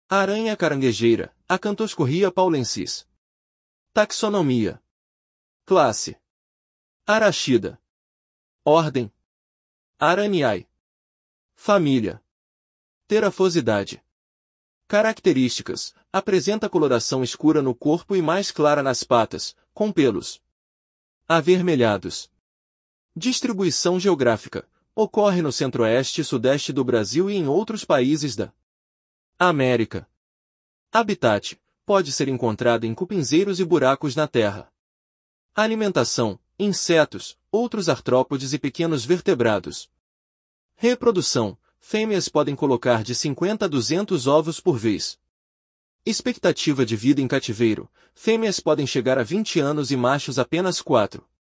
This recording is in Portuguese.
Aranha caranguejeira, Acanthoscorria paulensis. Taxonomia. Classe: Arachida. Ordem: Araneae. Família: Pterofosidade. Características: apresenta coloração escura no corpo e mais clara nas patas, com pelos avermelhados. Distribuição geográfica: ocorre no centro-oeste e sudeste do Brasil e em outros países da América. Habitat: pode ser encontrado em cupinzeiros e buracos na terra. Alimentação: insetos, outros artrópodes e pequenos vertebrados. Reprodução: fêmeas podem colocar de 50 a 200 ovos por vez. Expectativa de vida em cativeiro: fêmeas podem chegar a 20 anos e machos apenas 4.